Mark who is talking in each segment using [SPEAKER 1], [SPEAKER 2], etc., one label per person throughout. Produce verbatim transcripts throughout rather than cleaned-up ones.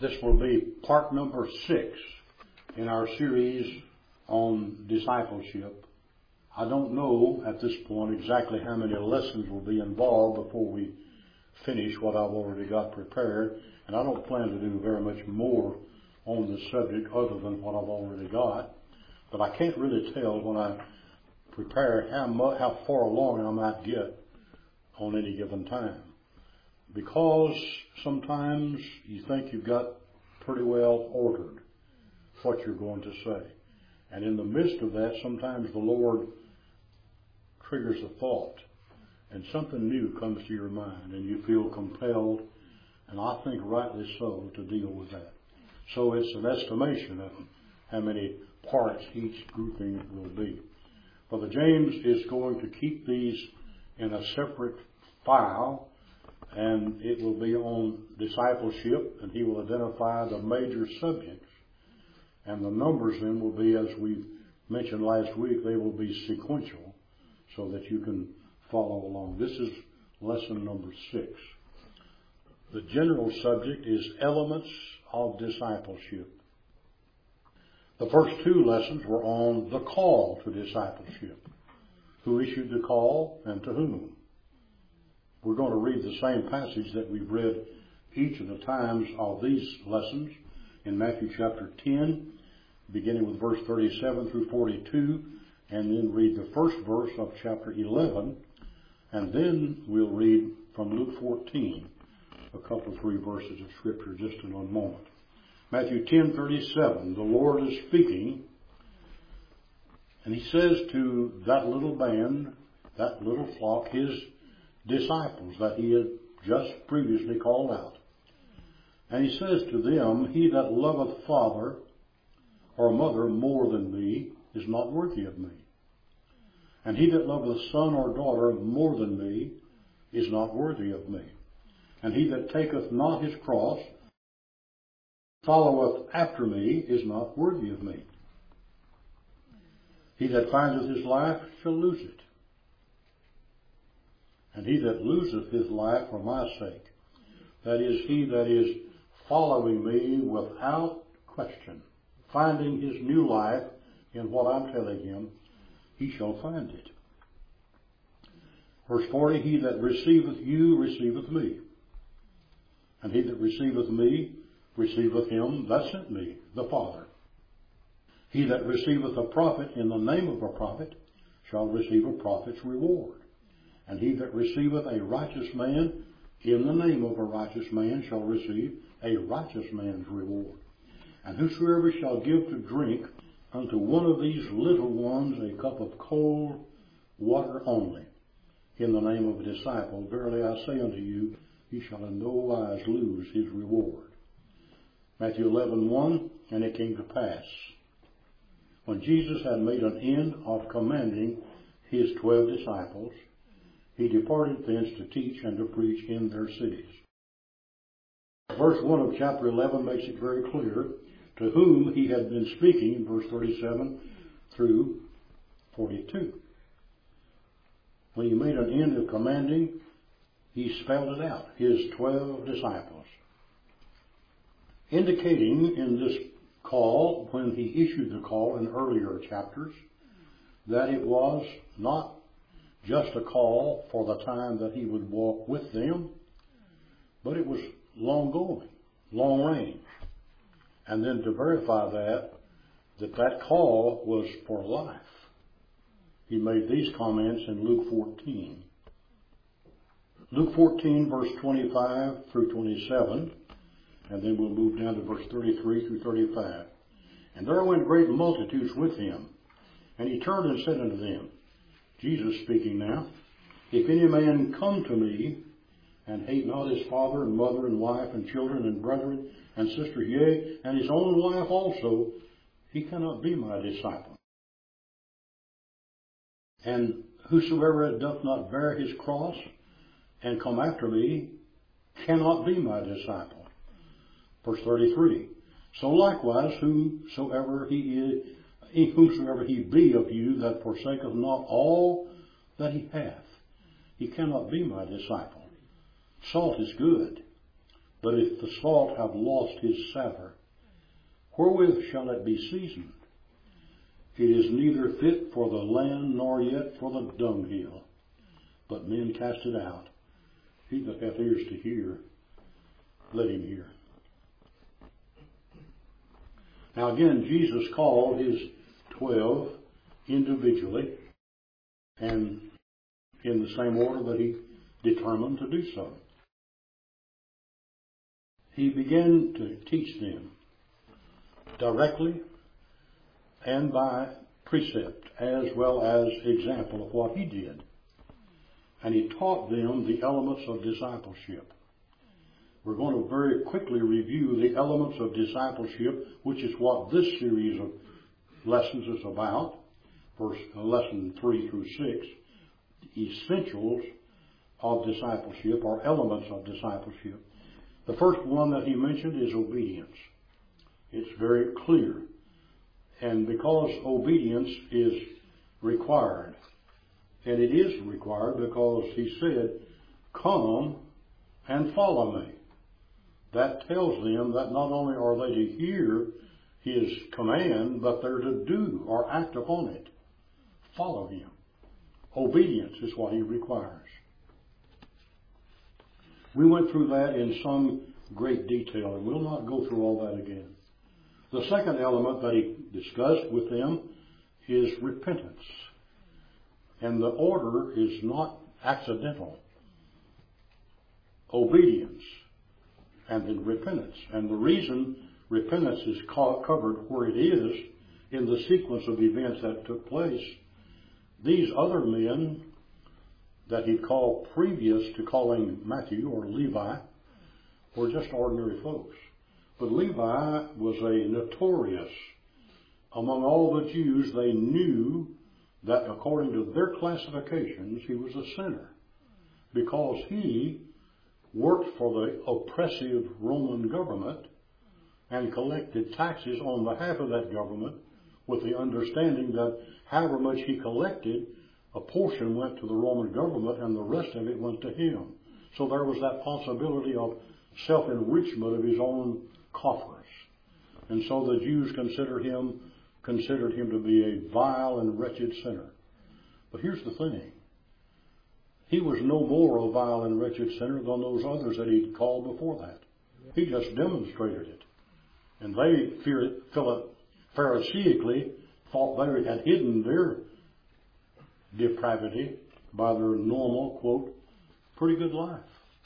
[SPEAKER 1] This will be part number six in our series on discipleship. I don't know at this point exactly how many lessons will be involved before we finish what I've already got prepared, and I don't plan to do very much more on the subject other than what I've already got. But I can't really tell when I prepare how much, how far along I might get on any given time. Because sometimes you think you've got pretty well ordered what you're going to say. And in the midst of that, sometimes the Lord triggers a thought and something new comes to your mind and you feel compelled, and I think rightly so, to deal with that. So it's an estimation of how many parts each grouping will be. Brother James is going to keep these in a separate file, and it will be on discipleship, and he will identify the major subjects. And the numbers then will be, as we mentioned last week, they will be sequential so that you can follow along. This is lesson number six. The general subject is elements of discipleship. The first two lessons were on the call to discipleship. Who issued the call and to whom? We're going to read the same passage that we've read each of the times of these lessons in Matthew chapter ten, beginning with verse thirty-seven through forty-two, and then read the first verse of chapter eleven, and then we'll read from Luke fourteen, a couple of three verses of Scripture just in a moment. Matthew ten thirty-seven, the Lord is speaking, and he says to that little band, that little flock, his disciples that he had just previously called out. And he says to them, he that loveth father or mother more than me is not worthy of me. And he that loveth son or daughter more than me is not worthy of me. And he that taketh not his cross, followeth after me, is not worthy of me. He that findeth his life shall lose it. And he that loseth his life for my sake, that is, he that is following me without question, finding his new life in what I'm telling him, he shall find it. Verse forty, he that receiveth you receiveth me. And he that receiveth me receiveth him that sent me, the Father. He that receiveth a prophet in the name of a prophet shall receive a prophet's reward. And he that receiveth a righteous man in the name of a righteous man shall receive a righteous man's reward. And whosoever shall give to drink unto one of these little ones a cup of cold water only, in the name of a disciple, verily I say unto you, he shall in no wise lose his reward. Matthew eleven one, and it came to pass, when Jesus had made an end of commanding his twelve disciples, he departed thence to teach and to preach in their cities. Verse one of chapter eleven makes it very clear to whom he had been speaking in verse thirty-seven through forty-two. When he made an end of commanding, he spelled it out, his twelve disciples. Indicating in this call, when he issued the call in earlier chapters, that it was not just a call for the time that he would walk with them, but it was long going, long range. And then to verify that, that that call was for life, he made these comments in Luke fourteen. Luke fourteen, verse twenty-five through twenty-seven, and then we'll move down to verse thirty-three through thirty-five. And there went great multitudes with him, and he turned and said unto them, Jesus speaking now, if any man come to me and hate not his father and mother and wife and children and brethren and sisters, yea, and his own life also, he cannot be my disciple. And whosoever doth not bear his cross and come after me cannot be my disciple. Verse thirty-three, so likewise whosoever he is, whosoever he be of you that forsaketh not all that he hath, he cannot be my disciple. Salt is good, But if the salt have lost his savour, wherewith shall it be seasoned? It is neither fit for the land, nor yet for the dunghill, but men cast it out. He that hath ears to hear, let him hear. Now again, Jesus called his twelve individually, and in the same order that he determined to do so. He began to teach them directly and by precept, as well as example of what he did. And he taught them the elements of discipleship. We're going to very quickly review the elements of discipleship, which is what this series of lessons is about. Verse, uh, lesson three through six. Essentials of discipleship, or elements of discipleship. The first one that he mentioned is obedience. It's very clear. And because obedience is required, and it is required because he said, come and follow me. That tells them that not only are they to hear his command, but they're to do or act upon it. Follow him. Obedience is what he requires. We went through that in some great detail, and we'll not go through all that again. The second element that he discussed with them is repentance. And the order is not accidental. Obedience and then repentance. And the reason repentance is covered where it is in the sequence of events that took place, these other men that he called previous to calling Matthew or Levi were just ordinary folks. But Levi was a notorious, among all the Jews, they knew that according to their classifications, he was a sinner. Because he worked for the oppressive Roman government and collected taxes on behalf of that government with the understanding that however much he collected, a portion went to the Roman government and the rest of it went to him. So there was that possibility of self-enrichment of his own coffers. And so the Jews considered him, considered him to be a vile and wretched sinner. But here's the thing. He was no more a vile and wretched sinner than those others that he'd called before that. He just demonstrated it. And they, Pharisaically, thought they had hidden their depravity by their normal, quote, pretty good life.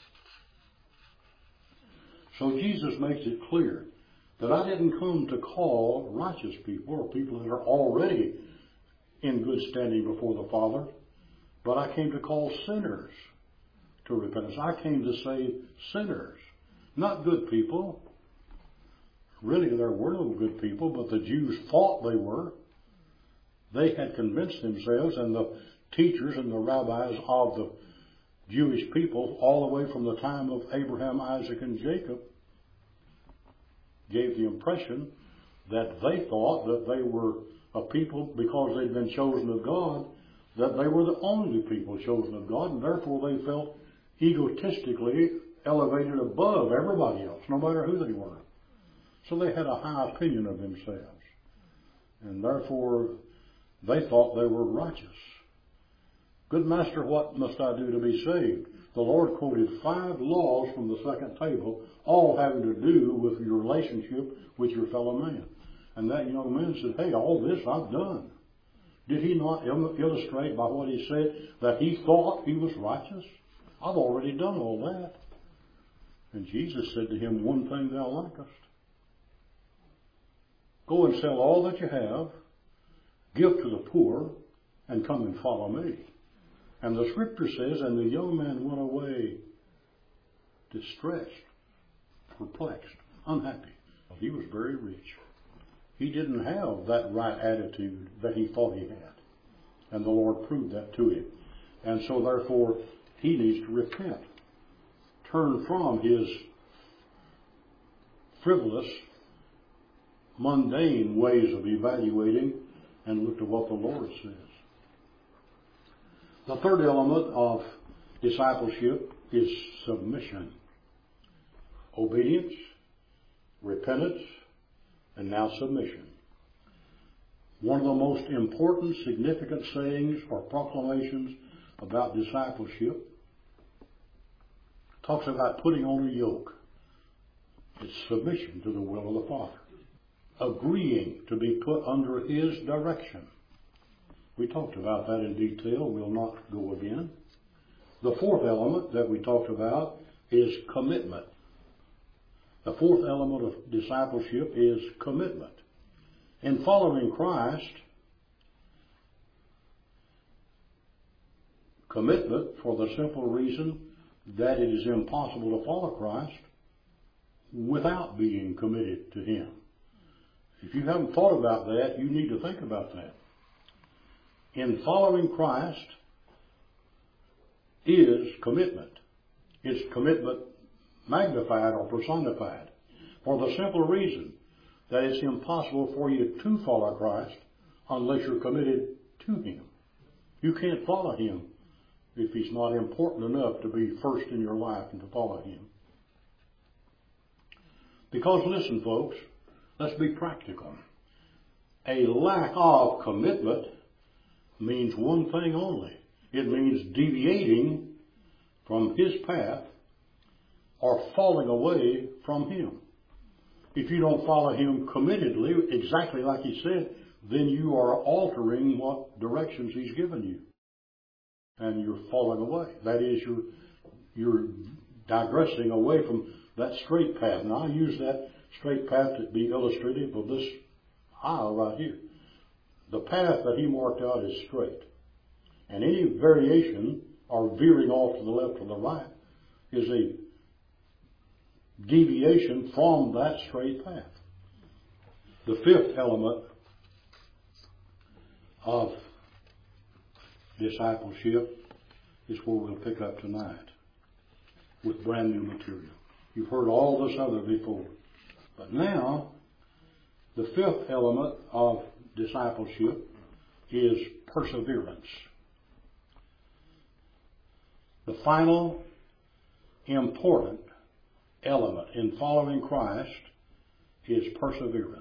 [SPEAKER 1] So Jesus makes it clear that I didn't come to call righteous people or people that are already in good standing before the Father, but I came to call sinners to repentance. I came to save sinners, not good people. Really, there were no good people, but the Jews thought they were. They had convinced themselves, and the teachers and the rabbis of the Jewish people, all the way from the time of Abraham, Isaac, and Jacob, gave the impression that they thought that they were a people, because they'd been chosen of God, that they were the only people chosen of God, and therefore they felt egotistically elevated above everybody else, no matter who they were. So they had a high opinion of themselves, and therefore they thought they were righteous. Good master, what must I do to be saved? The Lord quoted five laws from the second table, all having to do with your relationship with your fellow man. And that young man said, hey, all this I've done. Did he not illustrate by what he said that he thought he was righteous? I've already done all that. And Jesus said to him, one thing thou lackest. Go and sell all that you have, give to the poor, and come and follow me. And the scripture says, and the young man went away distressed, perplexed, unhappy. He was very rich. He didn't have that right attitude that he thought he had. And the Lord proved that to him. And so therefore, he needs to repent. Turn from his frivolous, mundane ways of evaluating and look to what the Lord says. The third element of discipleship is submission. obedience, repentance, and now submission. One of the most important, significant sayings or proclamations about discipleship talks about putting on a yoke. It's submission to the will of the Father. Agreeing to be put under His direction. We talked about that in detail. We'll not go again. The fourth element that we talked about is commitment. The fourth element of discipleship is commitment. In following Christ, commitment for the simple reason that it is impossible to follow Christ without being committed to Him. If you haven't thought about that, you need to think about that. In following Christ is commitment. It's commitment magnified or personified for the simple reason that it's impossible for you to follow Christ unless you're committed to Him. You can't follow Him if He's not important enough to be first in your life and to follow Him. Because listen, folks, let's be practical. A lack of commitment means one thing only. It means deviating from His path or falling away from Him. If you don't follow Him committedly, exactly like He said, then you are altering what directions He's given you. And you're falling away. That is, you're, you're digressing away from that straight path. Now, I use that straight path to be illustrative of this aisle right here. The path that He marked out is straight. And any variation or veering off to the left or the right is a deviation from that straight path. The fifth element of discipleship is where we'll pick up tonight with brand new material. You've heard all this other before. But now, the fifth element of discipleship is perseverance. The final important element in following Christ is perseverance.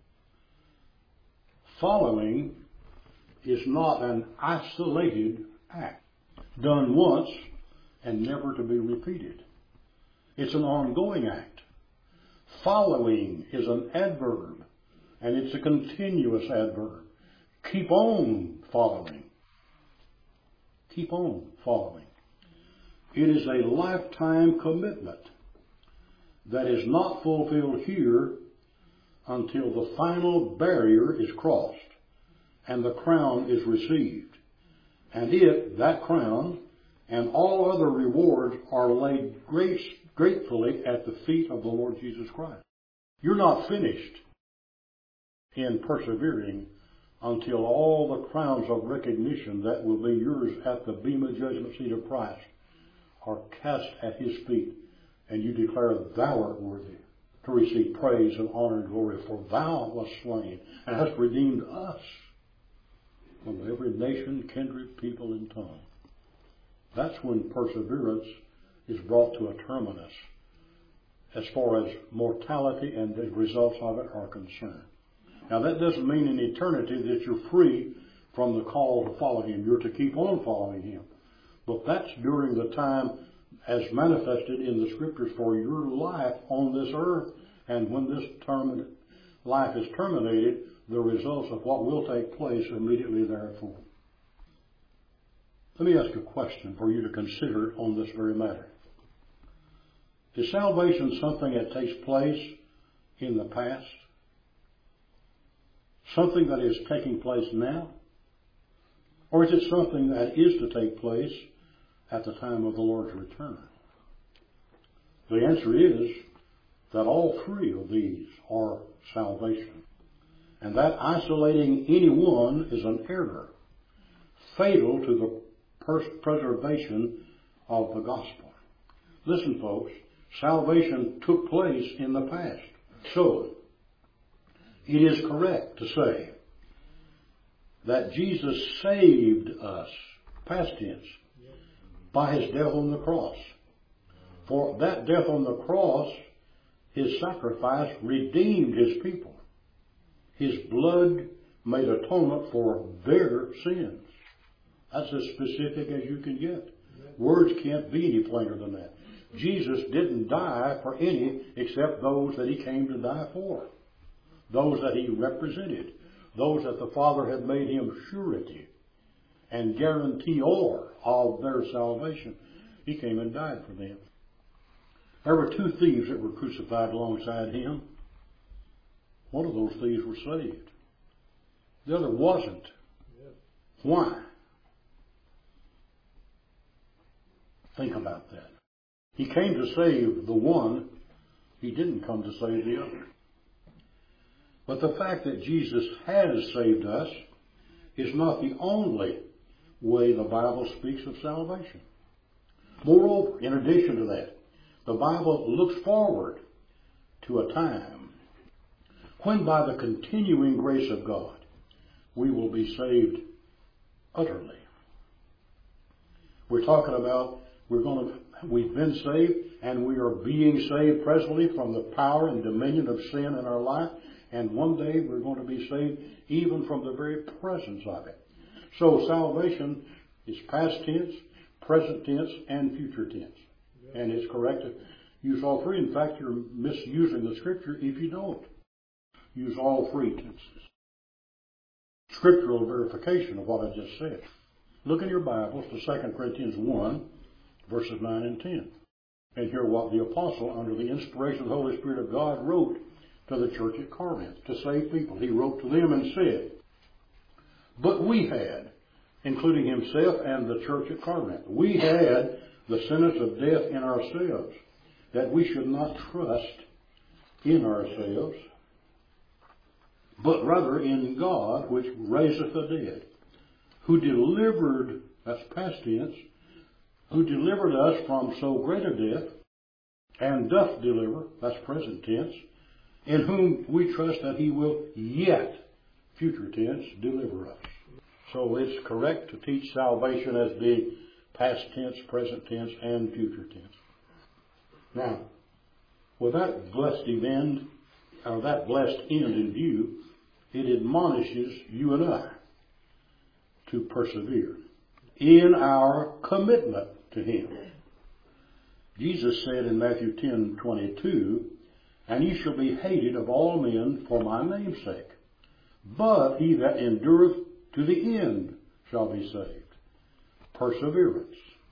[SPEAKER 1] Following is not an isolated act, done once and never to be repeated. It's an ongoing act. Following is an adverb, and it's a continuous adverb. Keep on following. Keep on following. It is a lifetime commitment that is not fulfilled here until the final barrier is crossed and the crown is received. And it, that crown, and all other rewards are laid grace, gratefully at the feet of the Lord Jesus Christ. You're not finished in persevering until all the crowns of recognition that will be yours at the bema judgment seat of Christ are cast at His feet, and you declare, Thou art worthy to receive praise and honor and glory, for Thou wast slain and hast redeemed us from every nation, kindred, people, and tongue. That's when perseverance is brought to a terminus as far as mortality and the results of it are concerned. Now, that doesn't mean in eternity that you're free from the call to follow Him. You're to keep on following Him. But that's during the time as manifested in the Scriptures for your life on this earth. And when this term, life is terminated, the results of what will take place immediately thereafter. Let me ask a question for you to consider on this very matter. Is salvation something that takes place in the past? Something that is taking place now? Or is it something that is to take place at the time of the Lord's return? The answer is that all three of these are salvation. And that isolating any one is an error, fatal to the pers- preservation of the gospel. Listen, folks, salvation took place in the past. So, it is correct to say that Jesus saved us, past tense, by His death on the cross. For that death on the cross His sacrifice redeemed His people. His blood made atonement for their sins. That's as specific as you can get. Words can't be any plainer than that. Jesus didn't die for any except those that He came to die for. Those that He represented. Those that the Father had made Him surety and guarantor of their salvation. He came and died for them. There were two thieves that were crucified alongside Him. One of those thieves was saved. The other wasn't. Why? Think about that. He came to save the one. He didn't come to save the other. But the fact that Jesus has saved us is not the only way the Bible speaks of salvation. Moreover, in addition to that, the Bible looks forward to a time when by the continuing grace of God we will be saved utterly. We're talking about we're going to, we've been saved and we are being saved presently from the power and dominion of sin in our life, and one day we're going to be saved even from the very presence of it. So salvation is past tense, present tense, and future tense. And it's correct to use all three. In fact, you're misusing the Scripture if you don't use all three tenses. Scriptural verification of what I just said. Look in your Bibles to Second Corinthians one, verses nine and ten. And hear what the apostle, under the inspiration of the Holy Spirit of God, wrote to the church at Corinth to save people. He wrote to them and said, "But we had," including himself and the church at Corinth, "we had the sentence of death in ourselves, that we should not trust in ourselves, but rather in God, which raiseth the dead, who delivered," that's past tense, "who delivered us from so great a death, and doth deliver," that's present tense, "in whom we trust that He will yet," future tense, "deliver us." So it's correct to teach salvation as being past tense, present tense, and future tense. Now, with that blessed event, or that blessed end in view, it admonishes you and I to persevere in our commitment to Him. Jesus said in Matthew ten twenty-two, "And ye shall be hated of all men for my name's sake, but he that endureth to the end shall be saved." Perseverance.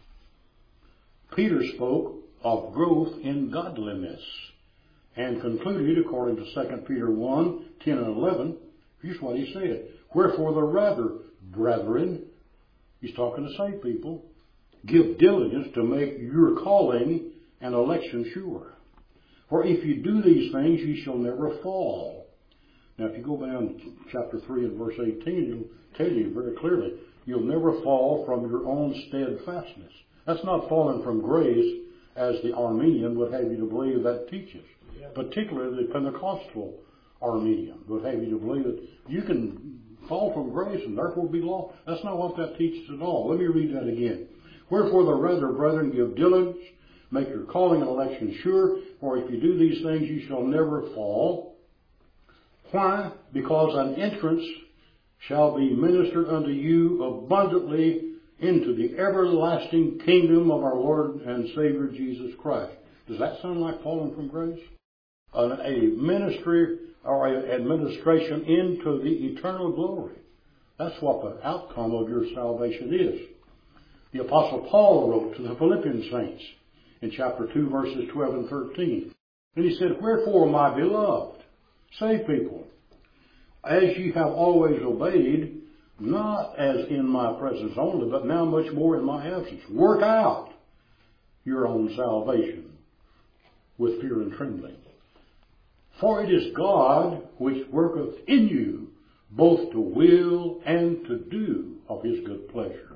[SPEAKER 1] Peter spoke of growth in godliness and concluded, according to Second Peter one, ten and eleven, here's what he said: "Wherefore the rather, brethren," he's talking to saved people, "give diligence to make your calling and election sure. For if you do these things, ye shall never fall." Now, if you go down to chapter three and verse eighteen, it'll tell you very clearly, you'll never fall from your own steadfastness. That's not falling from grace, as the Arminian would have you to believe that teaches. Yeah. Particularly the Pentecostal Arminian would have you to believe that you can fall from grace and therefore be lost. That's not what that teaches at all. Let me read that again. "Wherefore the rather, brethren, give diligence, make your calling and election sure, for if you do these things, you shall never fall." Why? "Because an entrance shall be ministered unto you abundantly into the everlasting kingdom of our Lord and Savior Jesus Christ." Does that sound like falling from grace? A ministry or an administration into the eternal glory. That's what the outcome of your salvation is. The Apostle Paul wrote to the Philippian saints in chapter two, verses twelve and thirteen. And he said, "Wherefore, my beloved," saved people, "as ye have always obeyed, not as in my presence only, but now much more in my absence, work out your own salvation with fear and trembling. For it is God which worketh in you both to will and to do of His good pleasure."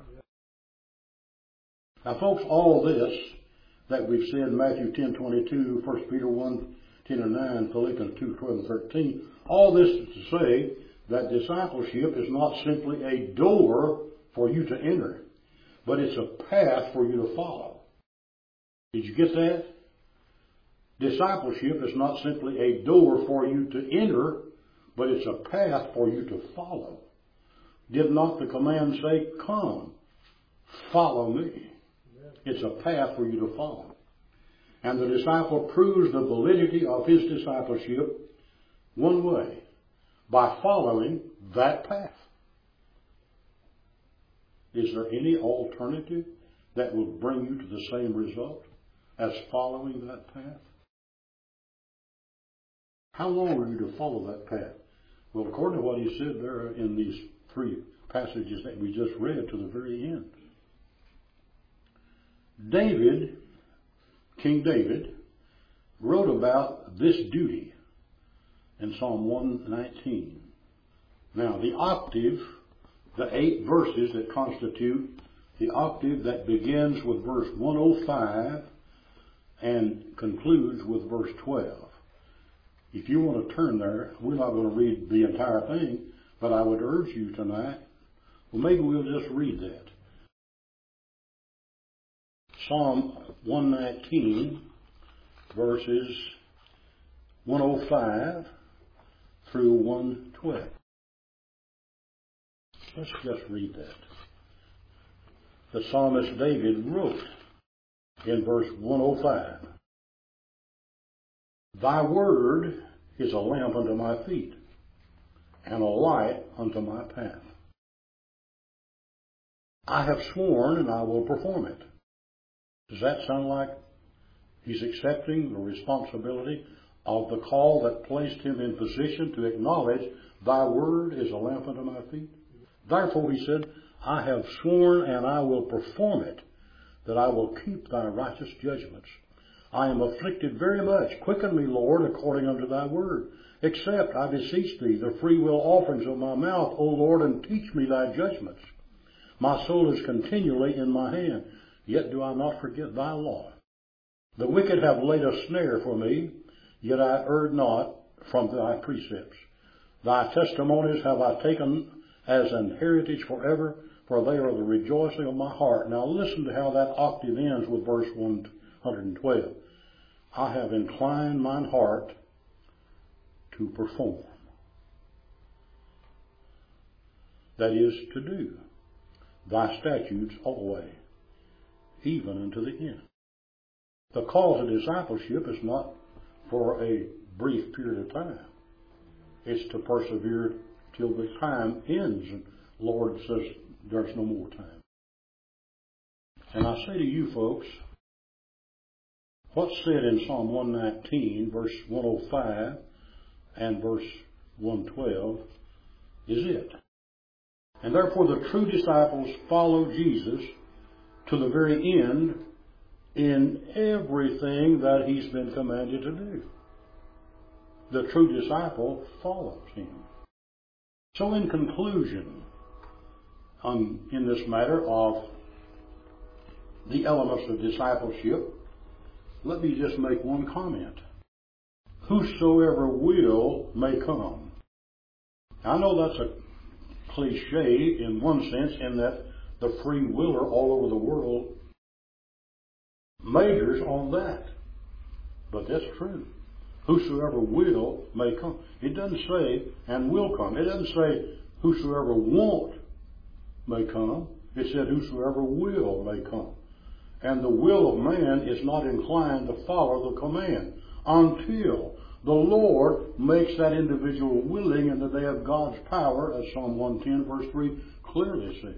[SPEAKER 1] Now, folks, all this that we've said in Matthew ten twenty-two, First Peter one, ten and nine, Philippians two, twelve and thirteen, all this is to say that discipleship is not simply a door for you to enter, but it's a path for you to follow. Did you get that? Discipleship is not simply a door for you to enter, but it's a path for you to follow. Did not the command say, come, follow me? It's a path for you to follow. And the disciple proves the validity of his discipleship one way, by following that path. Is there any alternative that will bring you to the same result as following that path? How long are you to follow that path? Well, according to what he said there in these three passages that we just read to the very end. David, King David, wrote about this duty in Psalm one nineteen. Now, the octave, the eight verses that constitute the octave that begins with verse one oh five and concludes with verse twelve. If you want to turn there, we're not going to read the entire thing, but I would urge you tonight, well, maybe we'll just read that. Psalm one nineteen, verses one oh five through one twelve. Let's just read that. The psalmist David wrote in verse one oh five, Thy word is a lamp unto my feet, and a light unto my path. I have sworn, and I will perform it. Does that sound like he's accepting the responsibility of the call that placed him in position to acknowledge, Thy word is a lamp unto my feet? Therefore, he said, I have sworn, and I will perform it, that I will keep thy righteous judgments. I am afflicted very much. Quicken me, Lord, according unto thy word. Accept, I beseech thee, the freewill offerings of my mouth, O Lord, and teach me thy judgments. My soul is continually in my hand, yet do I not forget thy law. The wicked have laid a snare for me, yet I erred not from thy precepts. Thy testimonies have I taken as an heritage forever, for they are the rejoicing of my heart. Now listen to how that octave ends with verse one twelve. I have inclined mine heart to perform. That is, to do thy statutes always, even unto the end. The call to discipleship is not for a brief period of time. It's to persevere till the time ends. And the Lord says there's no more time. And I say to you folks, what's said in Psalm one nineteen, verse one oh five and verse one twelve is it. And therefore the true disciples follow Jesus to the very end in everything that he's been commanded to do. The true disciple follows him. So in conclusion, um, in this matter of the elements of discipleship, let me just make one comment. Whosoever will may come. I know that's a cliche in one sense, in that the free willer all over the world majors on that. But that's true. Whosoever will may come. It doesn't say, and will come. It doesn't say, whosoever won't may come. It said, whosoever will may come. And the will of man is not inclined to follow the command until the Lord makes that individual willing in the day of God's power, as Psalm one ten verse three clearly says.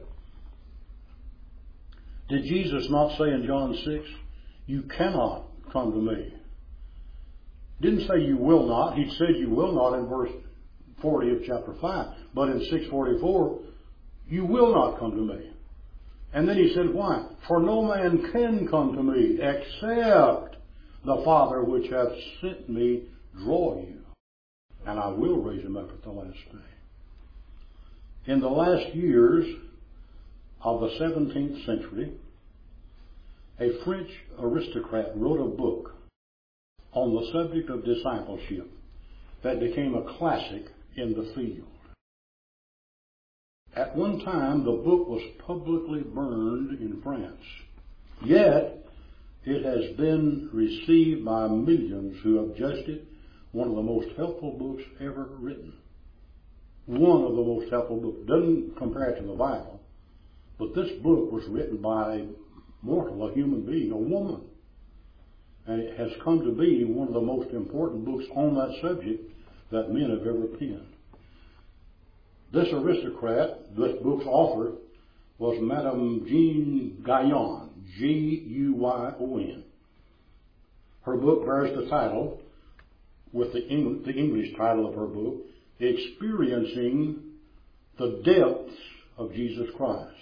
[SPEAKER 1] Did Jesus not say in John six, you cannot come to me? Didn't say you will not. He said you will not in verse forty of chapter five. But in six forty-four, you will not come to me. And then he said, why? For no man can come to me except the Father which hath sent me draw you. And I will raise him up at the last day. In the last years of the seventeenth century, a French aristocrat wrote a book on the subject of discipleship that became a classic in the field. At one time, the book was publicly burned in France. Yet, It has been received by millions who have judged it one of the most helpful books ever written. One of the most helpful books. Doesn't compare to the Bible, but this book was written by a mortal, a human being, a woman. And it has come to be one of the most important books on that subject that men have ever penned. This aristocrat, this book's author, was Madame Jean Guyon, G U Y O N. Her book bears the title, with the, Eng- the English title of her book, Experiencing the Depths of Jesus Christ.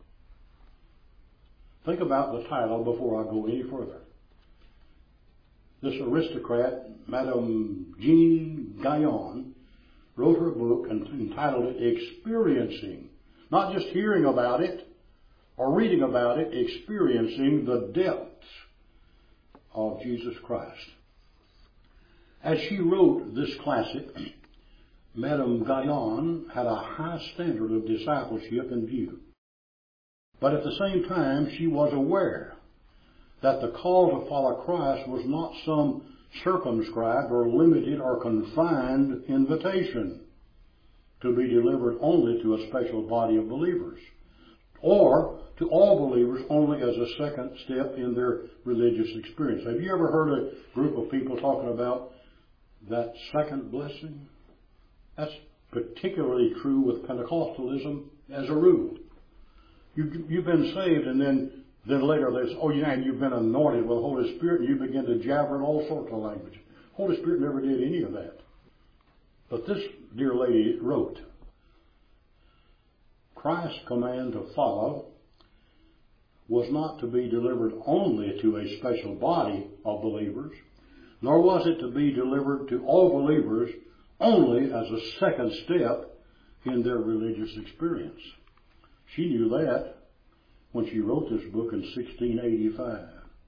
[SPEAKER 1] Think about the title before I go any further. This aristocrat, Madame Jean Guyon, wrote her book and entitled it Experiencing, not just hearing about it or reading about it, experiencing the depths of Jesus Christ. As she wrote this classic, Madame Guyon had a high standard of discipleship in view. But at the same time, she was aware that the call to follow Christ was not some circumscribed or limited or confined invitation to be delivered only to a special body of believers, or to all believers only as a second step in their religious experience. Have you ever heard a group of people talking about that second blessing? That's particularly true with Pentecostalism as a rule. You, you've been saved, and then, then later there's, oh yeah, and you've been anointed with the Holy Spirit, and you begin to jabber in all sorts of language. Holy Spirit never did any of that. But this dear lady wrote, Christ's command to follow was not to be delivered only to a special body of believers, nor was it to be delivered to all believers only as a second step in their religious experience. She knew that when she wrote this book in sixteen eighty-five.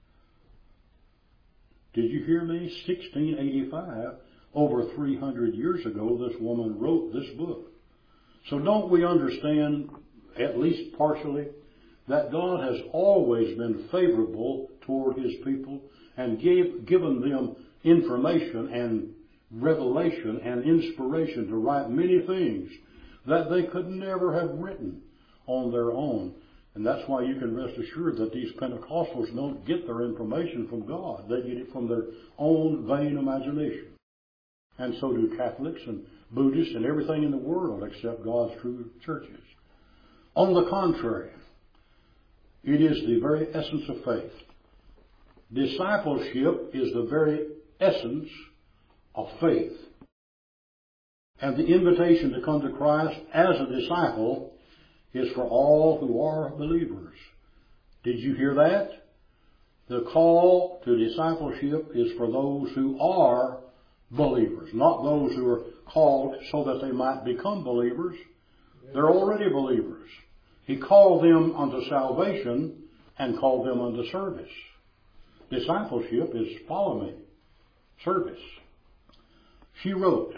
[SPEAKER 1] Did you hear me? sixteen eighty-five, over three hundred years ago, this woman wrote this book. So don't we understand, at least partially, that God has always been favorable toward His people and gave, given them information and revelation and inspiration to write many things that they could never have written on their own. And that's why you can rest assured that these Pentecostals don't get their information from God. They get it from their own vain imagination. And so do Catholics and Buddhists and everything in the world except God's true churches. On the contrary, it is the very essence of faith. Discipleship is the very essence of faith. And the invitation to come to Christ as a disciple is for all who are believers. Did you hear that? The call to discipleship is for those who are believers, not those who are called so that they might become believers. They're already believers. He called them unto salvation and called them unto service. Discipleship is follow me, service. She wrote,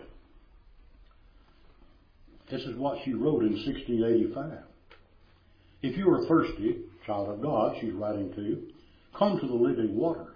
[SPEAKER 1] this is what she wrote in sixteen eighty-five. If you are thirsty, child of God, she's writing to, come to the living waters.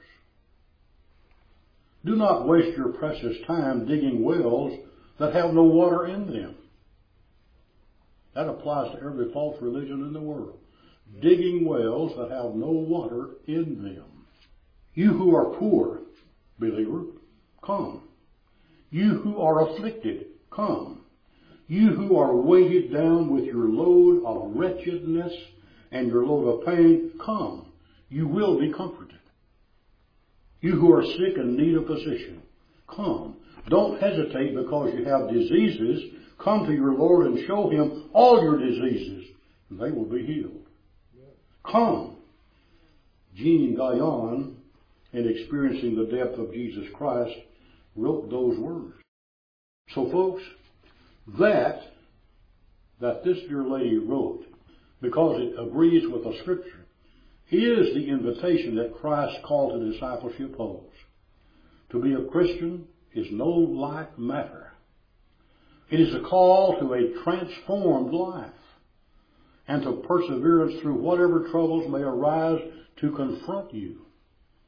[SPEAKER 1] Do not waste your precious time digging wells that have no water in them. That applies to every false religion in the world. Digging wells that have no water in them. You who are poor, believer, come. You who are afflicted, come. You who are weighted down with your load of wretchedness and your load of pain, come. You will be comforted. You who are sick and need a physician, come. Don't hesitate because you have diseases. Come to your Lord and show Him all your diseases, and they will be healed. Come. Jean Guyon, in Experiencing the Depth of Jesus Christ, wrote those words. So folks, that, that this dear lady wrote, because it agrees with the Scripture, is the invitation that Christ's call to discipleship holds. To be a Christian is no light matter. It is a call to a transformed life and to perseverance through whatever troubles may arise to confront you.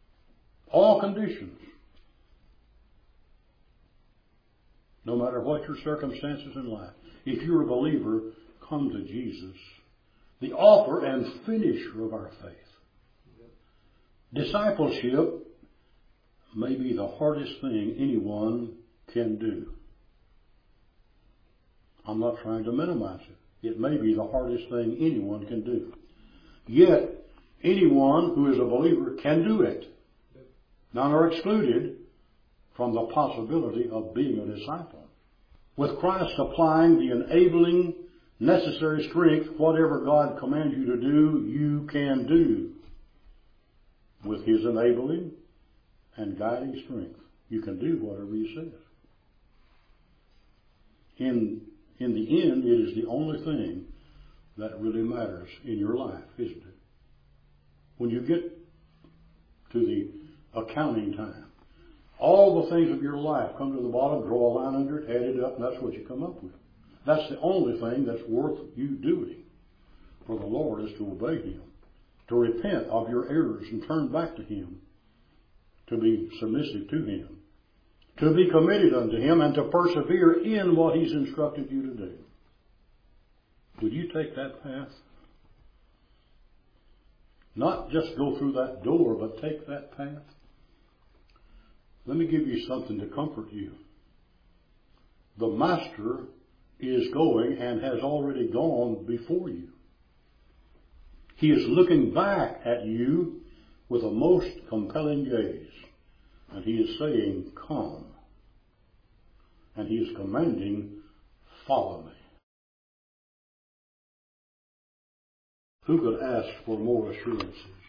[SPEAKER 1] all conditions. No matter what your circumstances in life, if you're a believer, come to Jesus, the author and finisher of our faith. Discipleship may be the hardest thing anyone can do. I'm not trying to minimize it. It may be the hardest thing anyone can do. Yet, anyone who is a believer can do it. None are excluded from the possibility of being a disciple. With Christ supplying the enabling, necessary strength, whatever God commands you to do, you can do. With His enabling and guiding strength, you can do whatever He says. In, in the end, it is the only thing that really matters in your life, isn't it? When you get to the accounting time, all the things of your life come to the bottom, draw a line under it, add it up, and that's what you come up with. That's the only thing that's worth you doing for the Lord, is to obey Him, to repent of your errors and turn back to Him, to be submissive to Him, to be committed unto Him, and to persevere in what He's instructed you to do. Would you take that path? Not just go through that door, but take that path. Let me give you something to comfort you. The Master is going and has already gone before you. He is looking back at you with a most compelling gaze. And He is saying, come. And He is commanding, follow me. Who could ask for more assurances?